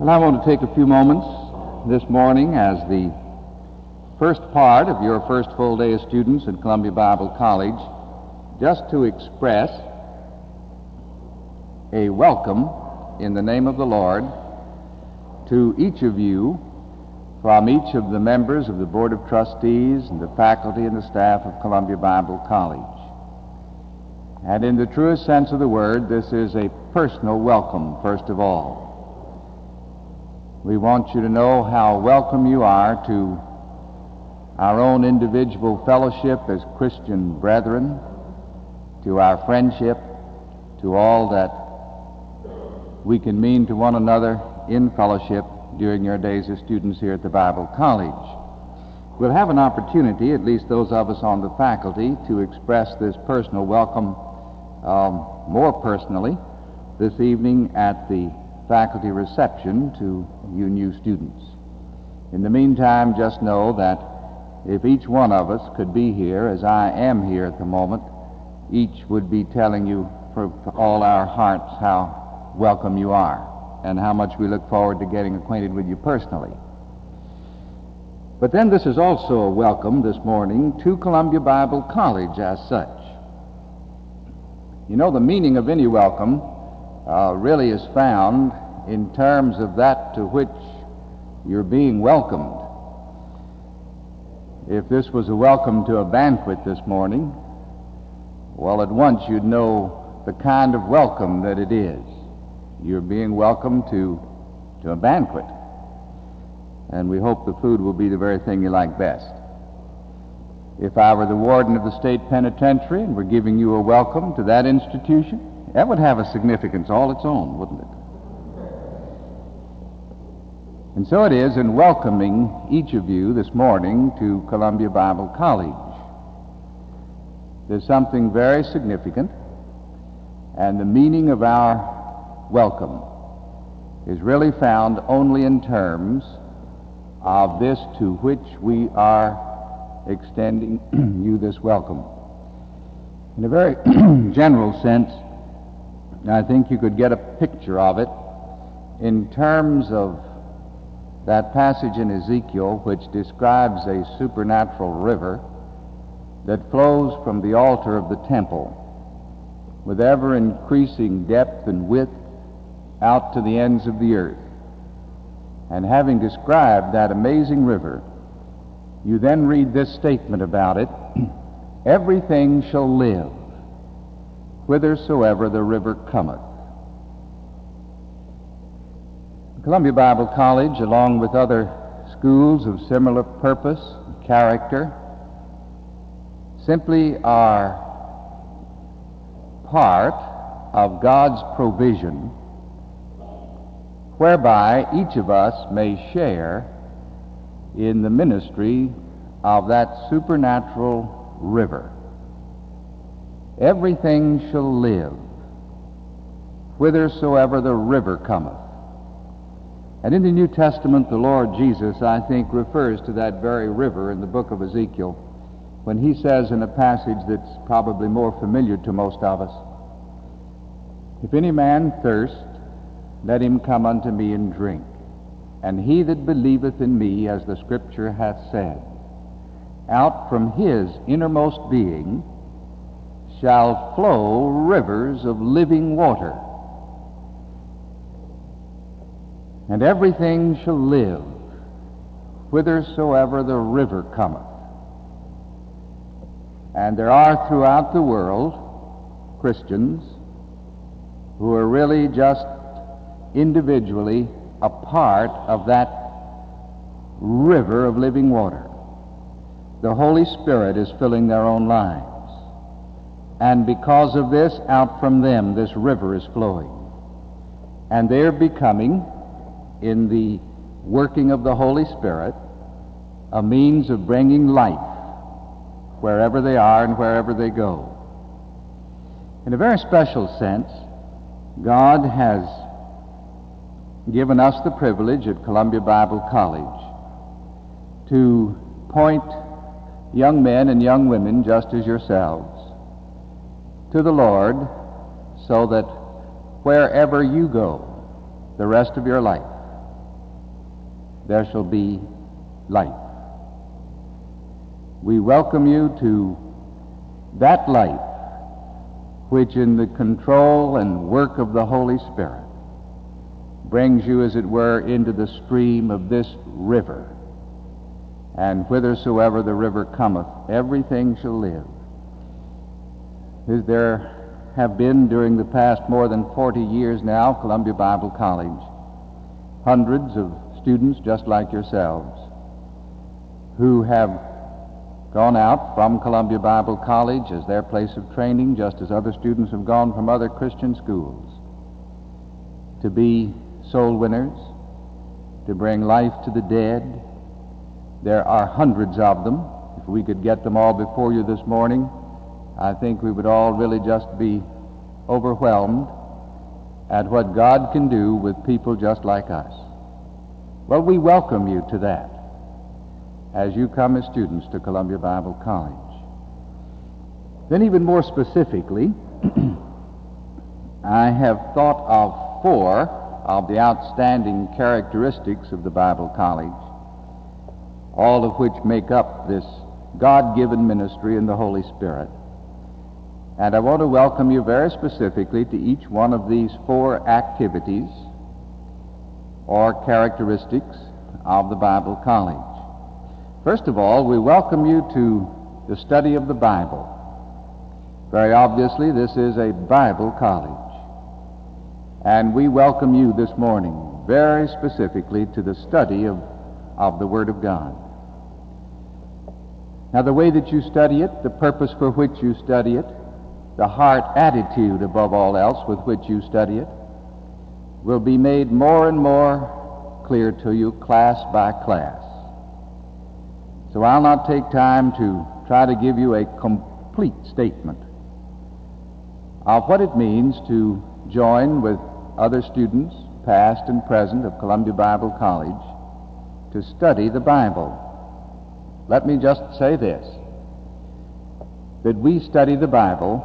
Well, I want to take a few moments this morning as the first part of your first full day as students at Columbia Bible College just to express a welcome in the name of the Lord to each of you from each of the members of the Board of Trustees and the faculty and the staff of Columbia Bible College. And in the truest sense of the word, this is a personal welcome, first of all. We want you to know how welcome you are to our own individual fellowship as Christian brethren, to our friendship, to all that we can mean to one another in fellowship during your days as students here at the Bible College. We'll have an opportunity, at least those of us on the faculty, to express this personal welcome more personally this evening at the faculty reception to you new students. In the meantime, just know that if each one of us could be here as I am here at the moment, each would be telling you for all our hearts how welcome you are and how much we look forward to getting acquainted with you personally. But then this is also a welcome this morning to Columbia Bible College as such. You know, the meaning of any welcome really is found in terms of that to which you're being welcomed. If this was a welcome to a banquet this morning, well, at once you'd know the kind of welcome that it is. You're being welcomed to a banquet, and we hope the food will be the very thing you like best. If I were the warden of the state penitentiary and were giving you a welcome to that institution, that would have a significance all its own, wouldn't it? And so it is in welcoming each of you this morning to Columbia Bible College. There's something very significant, and the meaning of our welcome is really found only in terms of this to which we are extending you this welcome. In a very general sense, I think you could get a picture of it in terms of that passage in Ezekiel which describes a supernatural river that flows from the altar of the temple with ever-increasing depth and width out to the ends of the earth. And having described that amazing river, you then read this statement about it: everything shall live whithersoever the river cometh. Columbia Bible College, along with other schools of similar purpose and character, simply are part of God's provision whereby each of us may share in the ministry of that supernatural river. Everything shall live whithersoever the river cometh. And in the New Testament, the Lord Jesus, I think, refers to that very river in the book of Ezekiel when he says in a passage that's probably more familiar to most of us, "If any man thirst, let him come unto me and drink. And he that believeth in me, as the Scripture hath said, out from his innermost being shall flow rivers of living water. And everything shall live whithersoever the river cometh." And there are throughout the world Christians who are really just individually a part of that river of living water. The Holy Spirit is filling their own lives. And because of this, out from them this river is flowing. And they're becoming, in the working of the Holy Spirit, a means of bringing life wherever they are and wherever they go. In a very special sense, God has given us the privilege at Columbia Bible College to point young men and young women just as yourselves to the Lord, so that wherever you go the rest of your life, there shall be life. We welcome you to that life which in the control and work of the Holy Spirit brings you, as it were, into the stream of this river. And whithersoever the river cometh, everything shall live. There have been, during the past more than 40 years now, Columbia Bible College, hundreds of students just like yourselves who have gone out from Columbia Bible College as their place of training, just as other students have gone from other Christian schools, to be soul winners, to bring life to the dead. There are hundreds of them. If we could get them all before you this morning, I think we would all really just be overwhelmed at what God can do with people just like us. Well, we welcome you to that as you come as students to Columbia Bible College. Then even more specifically, I have thought of 4 of the outstanding characteristics of the Bible College, all of which make up this God-given ministry in the Holy Spirit. And I want to welcome you very specifically to each one of these 4 activities or characteristics of the Bible College. First of all, we welcome you to the study of the Bible. Very obviously, this is a Bible college. And we welcome you this morning very specifically to the study of the Word of God. Now, the way that you study it, the purpose for which you study it, the heart attitude above all else with which you study it, will be made more and more clear to you class by class. So I'll not take time to try to give you a complete statement of what it means to join with other students, past and present, of Columbia Bible College to study the Bible. Let me just say this, that we study the Bible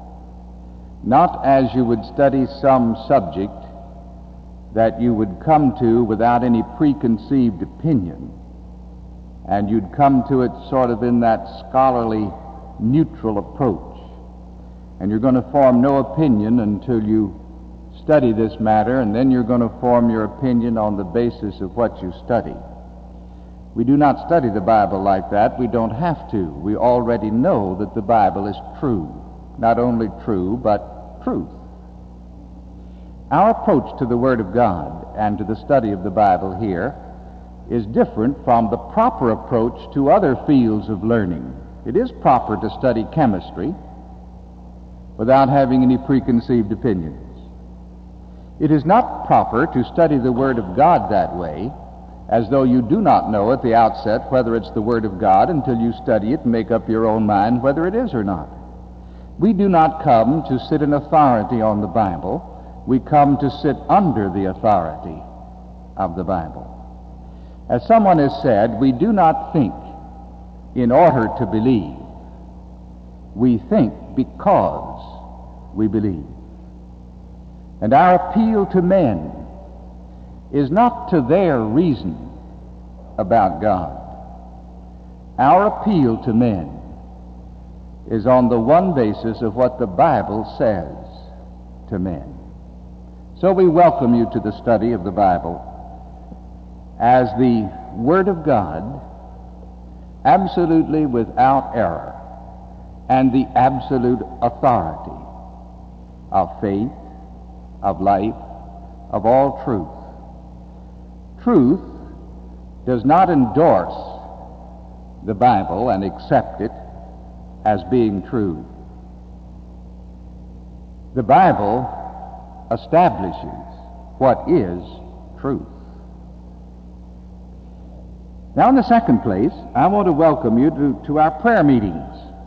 not as you would study some subject that you would come to without any preconceived opinion, and you'd come to it sort of in that scholarly, neutral approach. And you're going to form no opinion until you study this matter, and then you're going to form your opinion on the basis of what you study. We do not study the Bible like that. We don't have to. We already know that the Bible is true. Not only true, but truth. Our approach to the Word of God and to the study of the Bible here is different from the proper approach to other fields of learning. It is proper to study chemistry without having any preconceived opinions. It is not proper to study the Word of God that way, as though you do not know at the outset whether it's the Word of God until you study it and make up your own mind whether it is or not. We do not come to sit in authority on the Bible. We come to sit under the authority of the Bible. As someone has said, we do not think in order to believe. We think because we believe. And our appeal to men is not to their reason about God. Our appeal to men is on the one basis of what the Bible says to men. So we welcome you to the study of the Bible as the Word of God, absolutely without error, and the absolute authority of faith, of life, of all truth. Truth does not endorse the Bible and accept it as being true. The Bible establishes what is truth. Now, in the second place, I want to welcome you to our prayer meetings.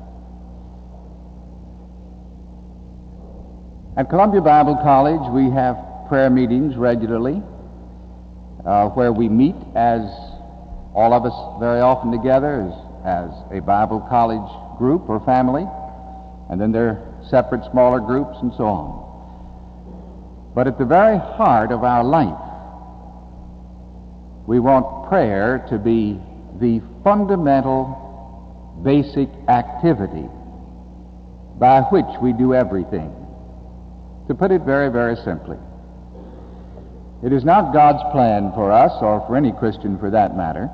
At Columbia Bible College, we have prayer meetings regularly where we meet as all of us very often together as a Bible college group or family, and then there are separate smaller groups and so on. But at the very heart of our life We want prayer to be the fundamental, basic activity by which we do everything. To put it very, very simply, it is not God's plan for us, or for any Christian for that matter,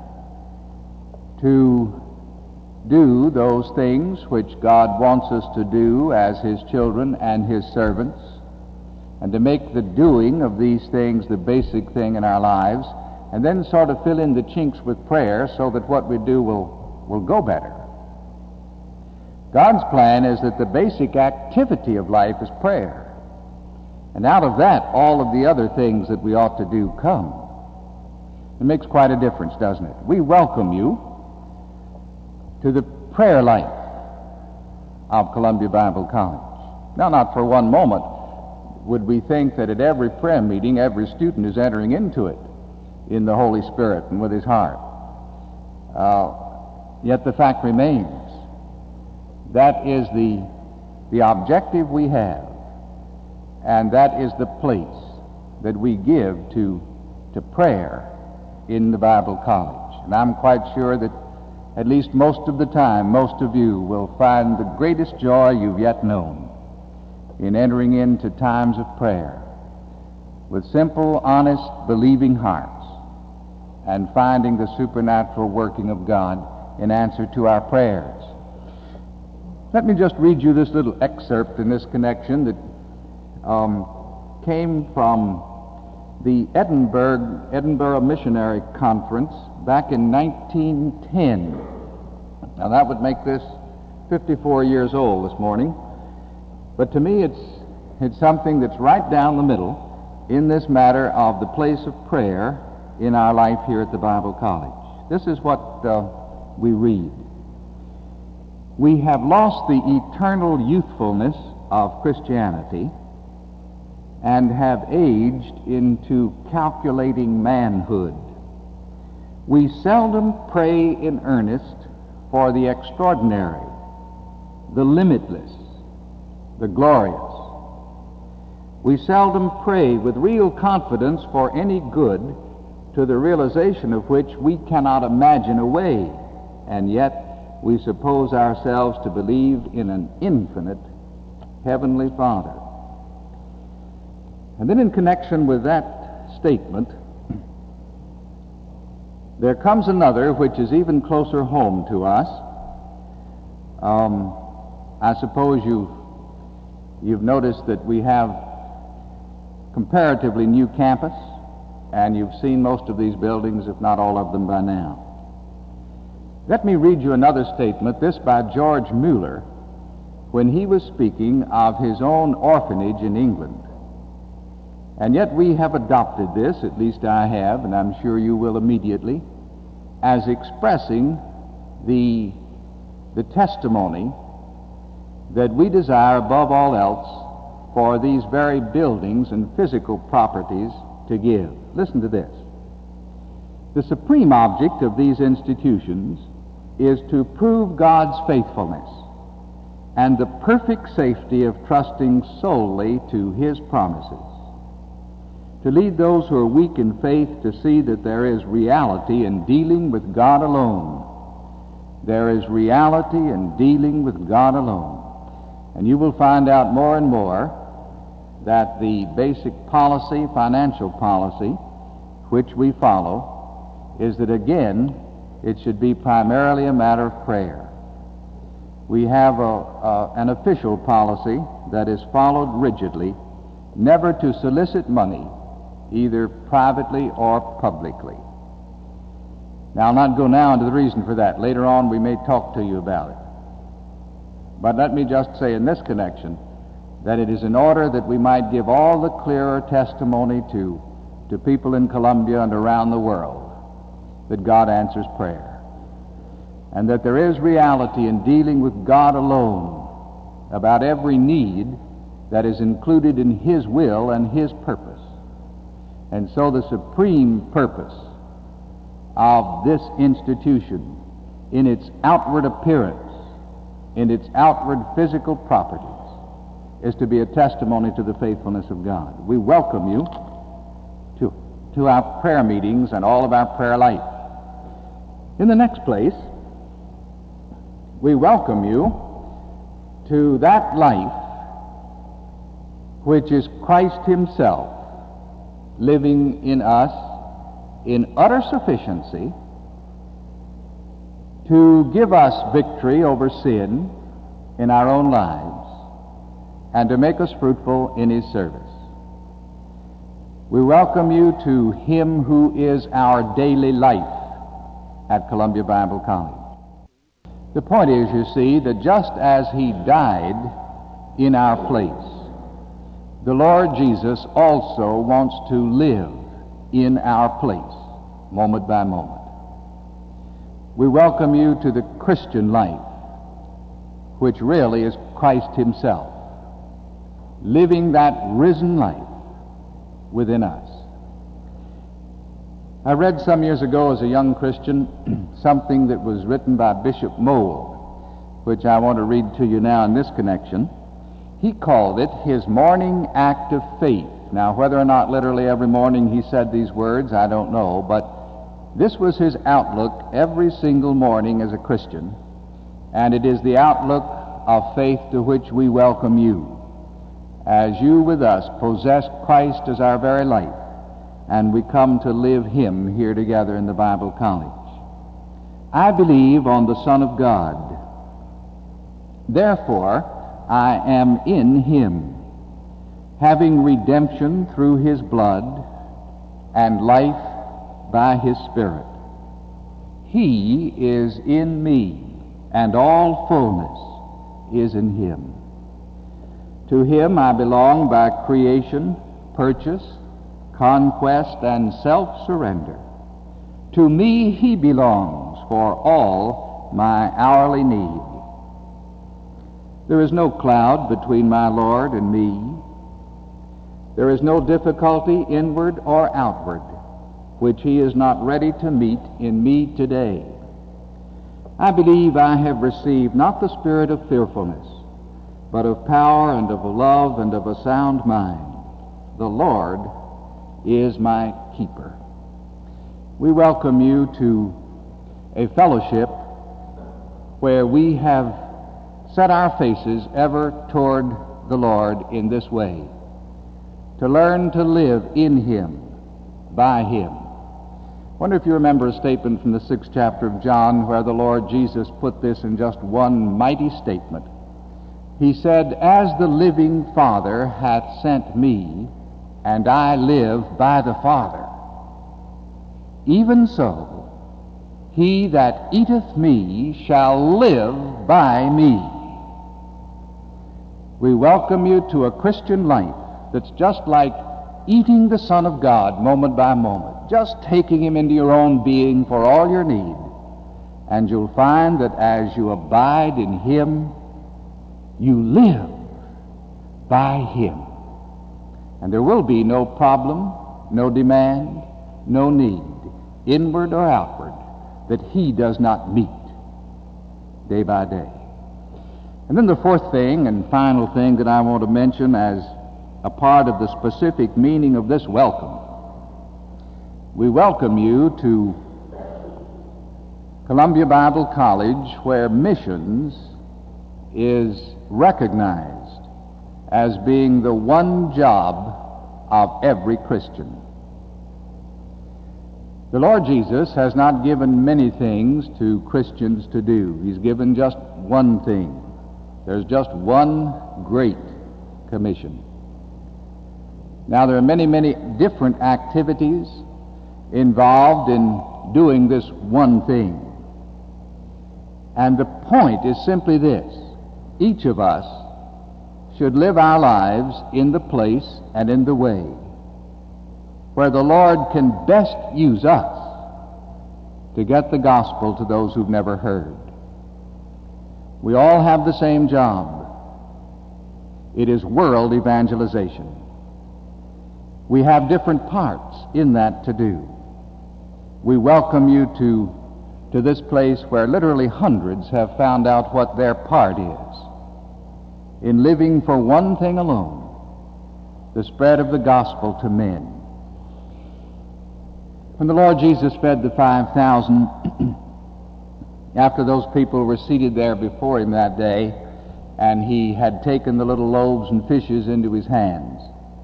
to do those things which God wants us to do as His children and His servants, and to make the doing of these things the basic thing in our lives, and then sort of fill in the chinks with prayer so that what we do will go better. God's plan is that the basic activity of life is prayer. And out of that, all of the other things that we ought to do come. It makes quite a difference, doesn't it? We welcome you to the prayer life of Columbia Bible College. Now, not for one moment would we think that at every prayer meeting, every student is entering into it in the Holy Spirit and with his heart. Yet the fact remains, that is the objective we have, and that is the place that we give to prayer in the Bible College. And I'm quite sure that at least most of the time, most of you will find the greatest joy you've yet known in entering into times of prayer with simple, honest, believing hearts and finding the supernatural working of God in answer to our prayers. Let me just read you this little excerpt in this connection that came from the Edinburgh Missionary Conference back in 1910. Now that would make this 54 years old this morning. But to me it's something that's right down the middle in this matter of the place of prayer in our life here at the Bible College. This is what we read. We have lost the eternal youthfulness of Christianity and have aged into calculating manhood. We seldom pray in earnest for the extraordinary, the limitless, the glorious. We seldom pray with real confidence for any good to the realization of which we cannot imagine a way, and yet we suppose ourselves to believe in an infinite Heavenly Father. And then in connection with that statement, there comes another which is even closer home to us. I suppose you've noticed that we have comparatively new campus, and you've seen most of these buildings, if not all of them, by now. Let me read you another statement, this by George Mueller, when he was speaking of his own orphanage in England. And yet we have adopted this, at least I have, and I'm sure you will immediately, as expressing the testimony that we desire above all else for these very buildings and physical properties to give. Listen to this. The supreme object of these institutions is to prove God's faithfulness and the perfect safety of trusting solely to His promises, to lead those who are weak in faith to see that there is reality in dealing with God alone. There is reality in dealing with God alone. And you will find out more and more that the basic policy, financial policy, which we follow, is that again, it should be primarily a matter of prayer. We have an official policy that is followed rigidly, never to solicit money, either privately or publicly. Now, I'll not go now into the reason for that. Later on, we may talk to you about it. But let me just say in this connection that it is in order that we might give all the clearer testimony to people in Columbia and around the world that God answers prayer, and that there is reality in dealing with God alone about every need that is included in His will and His purpose. And so the supreme purpose of this institution, in its outward appearance, in its outward physical properties, is to be a testimony to the faithfulness of God. We welcome you to it. to our prayer meetings and all of our prayer life. In the next place, we welcome you to that life which is Christ himself living in us in utter sufficiency to give us victory over sin in our own lives and to make us fruitful in his service. We welcome you to him who is our daily life at Columbia Bible College. The point is, you see, that just as he died in our place, the Lord Jesus also wants to live in our place, moment by moment. We welcome you to the Christian life, which really is Christ himself, living that risen life within us. I read some years ago as a young Christian something that was written by Bishop Mould, which I want to read to you now in this connection. He called it his morning act of faith. Now, whether or not literally every morning he said these words, I don't know, but this was his outlook every single morning as a Christian, and it is the outlook of faith to which we welcome you, as you with us possess Christ as our very life, and we come to live him here together in the Bible College. I believe on the Son of God. Therefore, I am in him, having redemption through his blood and life by his Spirit. He is in me, and all fullness is in him. To him I belong by creation, purchase, conquest, and self-surrender. To me he belongs for all my hourly need. There is no cloud between my Lord and me. There is no difficulty, inward or outward, which he is not ready to meet in me today. I believe I have received not the spirit of fearfulness, but of power and of love and of a sound mind. The Lord is my keeper. We welcome you to a fellowship where we have set our faces ever toward the Lord in this way, to learn to live in him, by him. I wonder if you remember a statement from the 6th chapter of John where the Lord Jesus put this in just one mighty statement. He said, "As the living Father hath sent me, and I live by the Father, even so he that eateth me shall live by me." We welcome you to a Christian life that's just like eating the Son of God moment by moment, just taking him into your own being for all your need. And you'll find that as you abide in him, you live by him. And there will be no problem, no demand, no need, inward or outward, that he does not meet day by day. And then the fourth thing and final thing that I want to mention as a part of the specific meaning of this welcome. We welcome you to Columbia Bible College, where missions is recognized as being the one job of every Christian. The Lord Jesus has not given many things to Christians to do. He's given just one thing. There's just one great commission. Now, there are many, many different activities involved in doing this one thing. And the point is simply this: each of us should live our lives in the place and in the way where the Lord can best use us to get the gospel to those who've never heard. We all have the same job. It is world evangelization. We have different parts in that to do. We welcome you to this place where literally hundreds have found out what their part is in living for one thing alone: the spread of the gospel to men. When the Lord Jesus fed the 5,000, after those people were seated there before him that day, and he had taken the little loaves and fishes into his hands,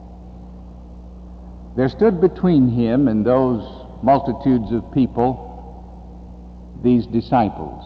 there stood between him and those multitudes of people these disciples.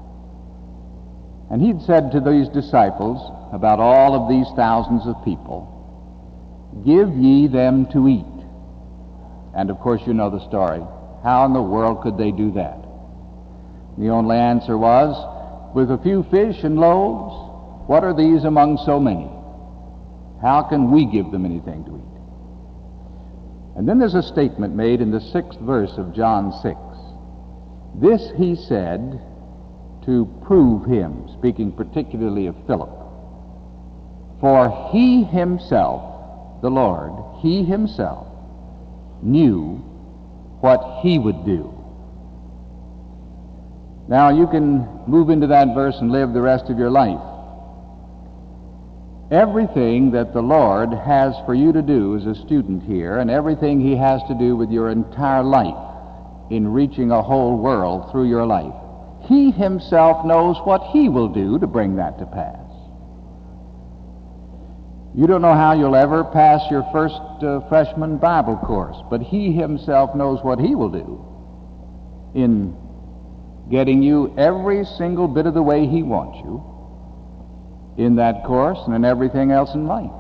And he'd said to these disciples about all of these thousands of people, "Give ye them to eat." And of course you know the story. How in the world could they do that? The only answer was, with a few fish and loaves, what are these among so many? How can we give them anything to eat? And then there's a statement made in the 6th verse of John 6. This he said to prove him, speaking particularly of Philip. For he himself, the Lord, he himself, knew what he would do. Now you can move into that verse and live the rest of your life. Everything that the Lord has for you to do as a student here, and everything he has to do with your entire life in reaching a whole world through your life, he himself knows what he will do to bring that to pass. You don't know how you'll ever pass your first freshman Bible course, but he himself knows what he will do in getting you every single bit of the way he wants you in that course and in everything else in life.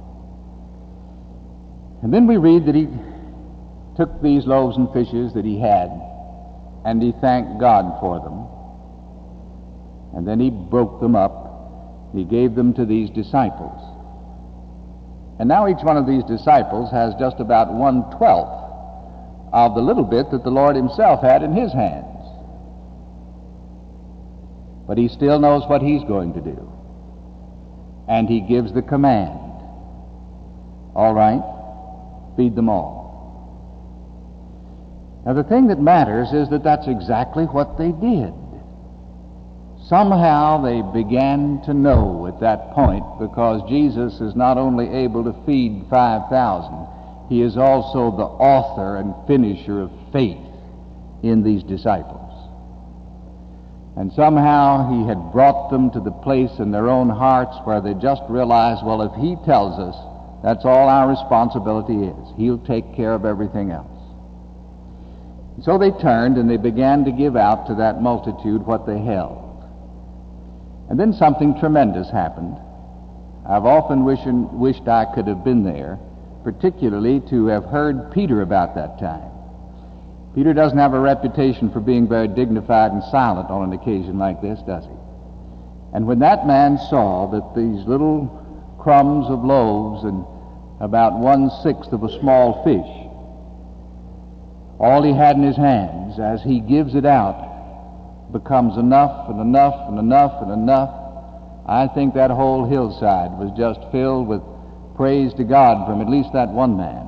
And then we read that he took these loaves and fishes that he had, and he thanked God for them. And then he broke them up. He gave them to these disciples. And now each one of these disciples has just about 1/12 of the little bit that the Lord himself had in his hands. But he still knows what he's going to do. And he gives the command. All right, feed them all. Now the thing that matters is that that's exactly what they did. Somehow they began to know at that point, because Jesus is not only able to feed 5,000, he is also the author and finisher of faith in these disciples. And somehow he had brought them to the place in their own hearts where they just realized, well, if he tells us, that's all our responsibility is. He'll take care of everything else. And so they turned and they began to give out to that multitude what they held. And then something tremendous happened. I've often wished I could have been there, particularly to have heard Peter about that time. Peter doesn't have a reputation for being very dignified and silent on an occasion like this, does he? And when that man saw that these little crumbs of loaves and about 1/6 of a small fish, all he had in his hands, as he gives it out, becomes enough and enough and enough and enough, I think that whole hillside was just filled with praise to God from at least that one man.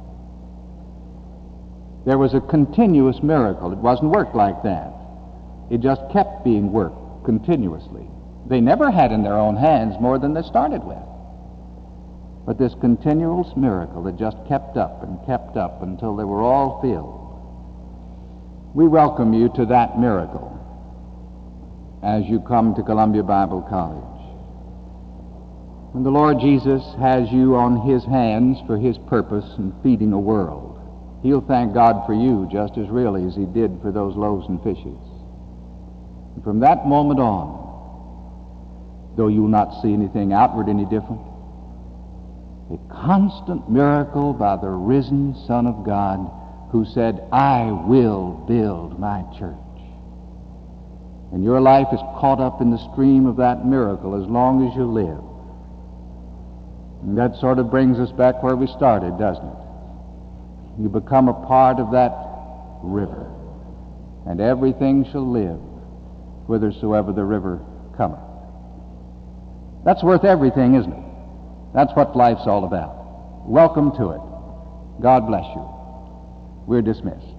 There was a continuous miracle. It wasn't worked like that. It just kept being worked continuously. They never had in their own hands more than they started with. But this continuous miracle that just kept up and kept up until they were all filled. We welcome you to that miracle as you come to Columbia Bible College. When the Lord Jesus has you on his hands for his purpose in feeding a world, he'll thank God for you just as really as he did for those loaves and fishes. And from that moment on, though you'll not see anything outward any different, a constant miracle by the risen Son of God who said, I will build my church. And your life is caught up in the stream of that miracle as long as you live. And that sort of brings us back where we started, doesn't it? You become a part of that river, and everything shall live whithersoever the river cometh. That's worth everything, isn't it? That's what life's all about. Welcome to it. God bless you. We're dismissed.